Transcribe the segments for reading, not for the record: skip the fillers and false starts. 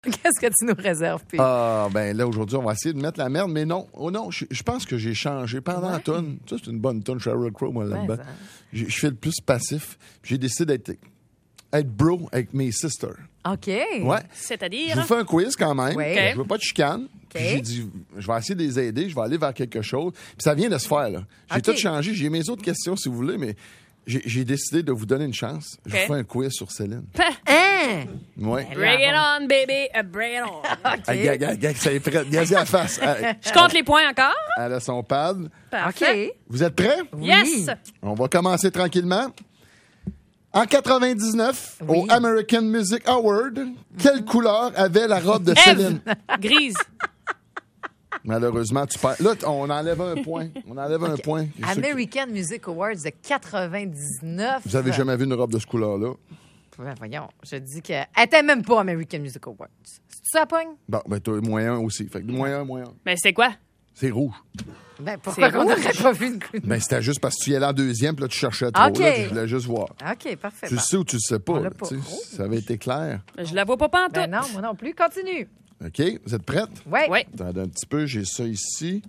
Qu'est-ce que tu nous réserves, P? Ah, ben là, aujourd'hui, on va essayer de mettre la merde, mais non. Oh non, je pense que j'ai changé pendant la toune. Ça, c'est une bonne toune, Sheryl Crow, moi, là-dedans. Je fais le plus passif. J'ai décidé d'être bro avec mes sisters. OK. Ouais. C'est-à-dire? Je vous fais un quiz quand même. Oui. Je veux pas de chicane. Puis j'ai dit, je vais essayer de les aider, je vais aller vers quelque chose. Puis ça vient de se faire, là. J'ai tout changé. J'ai mes autres questions, si vous voulez, mais j'ai décidé de vous donner une chance. Je vous fais un quiz sur Céline. Hein? Ouais. Bring it on, baby. Bring it on. Gag, ça est prêt. Gazez la face. Je compte les points encore. Elle a son pad. Parfait. OK. Vous êtes prêts? Yes. On va commencer tranquillement. En 99, au American Music Award, quelle couleur avait la robe de Céline? Grise. Malheureusement, tu perds. Là, on enlève un point. On enlève un point. American Music Awards de 99. Vous avez jamais vu une robe de ce couleur-là? Ben, voyons, je dis qu'elle n'était même pas American Music Awards. C'est ça, Pogne? Bon, ben, t'as moins un aussi. Fait que moins un. Mais c'est quoi? C'est rouge. Ben, pourquoi qu'on n'aurait pas vu une couleur? Ben, c'était juste parce que tu y allais en deuxième, puis là, tu cherchais trop. OK. Là, puis je voulais juste voir. OK, parfait. Tu le sais ou tu le sais pas? On l'a Là, pas. tu sais, ça avait été clair. Je la vois pas pantoute. Ben non, moi non plus. Continue. OK? Vous êtes prêtes? Oui. Oui. Attendez un petit peu, j'ai ça ici.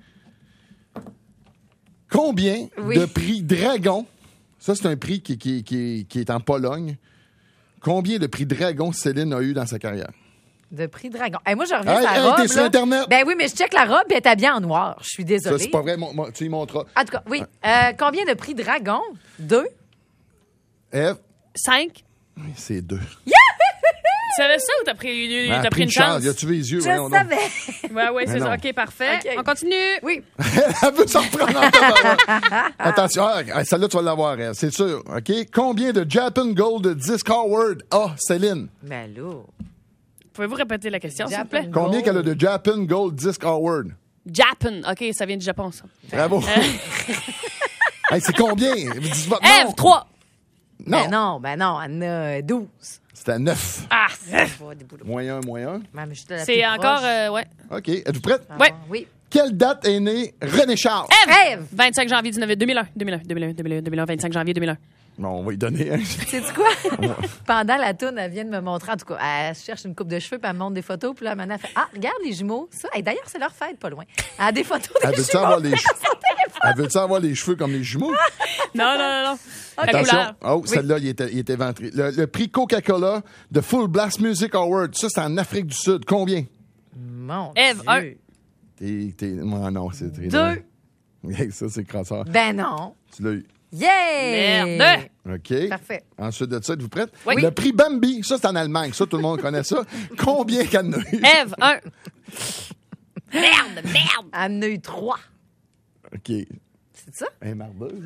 Combien Oui. de prix Dragon, ça c'est un prix qui est en Pologne, combien de prix Dragon Céline a eu dans sa carrière? De prix Dragon. Hey, moi, je reviens Hey, sur la hey, robe. t'es sur là. Internet. Ben oui, mais je check la robe et elle est habillée en noir. Je suis Ça, désolée. c'est pas vrai, tu y montreras. En tout cas, oui. Combien de prix Dragon? 2. Eve, 5. c'est 2. Tu savais ça ou t'as pris, Ah, t'as pris une chance? Y a-tu les yeux? Je Voyons donc. savais. Ouais, c'est Mais ça. non. OK, parfait. OK. On continue. Oui. Elle veut s'en reprendre en tabarouette. Attention, celle-là, tu vas l'avoir, Eve, c'est sûr. OK? Combien de Japan Gold Disc Award a Céline? Ben là. Pouvez-vous répéter la question, s'il vous Japan plaît? Combien Gold. qu'elle a de Japan Gold Disc Award? Japan. OK, ça vient du Japon, ça. Bravo. Hey, c'est combien? Dis votre nom. Eve, 3. Non. Ben non, elle en a 12. C'était 9. Ah, Pas des boulots. Moins 1. Mais je te la c'est plus encore... proche. ouais. OK. Êtes-vous prête? Ah, Ouais. Oui. Quelle date est né René Charles? Rêve! 25 janvier 2001, 25 janvier 2001. Bon, on va lui donner un. Sais-tu quoi? Pendant la toune, elle vient de me montrer. En tout cas, elle cherche une coupe de cheveux, puis elle me montre des photos. Puis là, maintenant, elle fait « Ah, regarde les jumeaux. » Ça. Et d'ailleurs, c'est leur fête, pas loin. Elle a des photos des Elle veut-tu jumeaux. avoir les cheveux? Elle veut-tu avoir les cheveux comme les jumeaux? Non. La Attention. couleur. Oh, celle-là, il était ventré. Le prix Coca-Cola de Full Blast Music Award, ça, c'est en Afrique du Sud. Combien? Mon Eve, Dieu. 1. Oh, non, c'est très 2. loin. Ça, c'est crasseur. Ben non. Tu l'as eu. Yeah! Merde. OK. Parfait. Ensuite de ça, êtes-vous prête? Oui. Le prix Bambi, ça, c'est en Allemagne. Ça, tout le monde connaît ça. Combien qu'elle en a eu? Eve, 1. Merde. Elle en a eu 3. OK. C'est ça? Hey, mardeuse.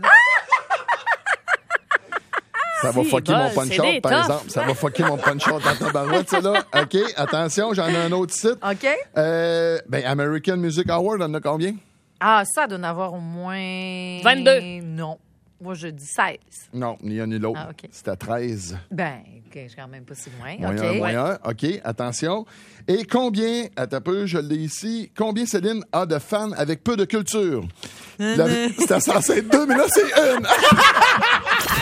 Ça va fucker bol, mon c'est punch-out, des par toughs. exemple. Ça va fucker mon punch-out dans ta barouette, ça, là. OK, attention, j'en ai un autre site. OK. Ben, American Music Award, on en a combien? Ah, ça doit en avoir au moins... 22. Non. Moi, je dis 16. Non, ni un ni l'autre. Ah, OK. C'était 13. Ben, OK, je suis quand même pas si loin. Moins OK. un, moins un. OK, attention. Et combien, attends un peu, je l'ai ici, combien Céline a de fans avec peu de culture? C'était censé être 2, mais là, c'est 1.